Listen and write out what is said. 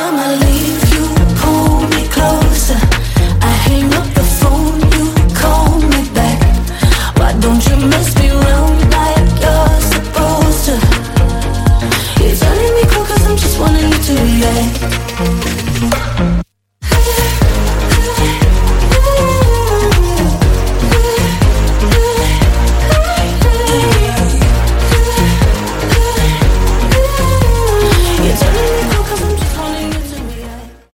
time I leave you, pull me closer. I hang up the phone, you call me back. Why don't you miss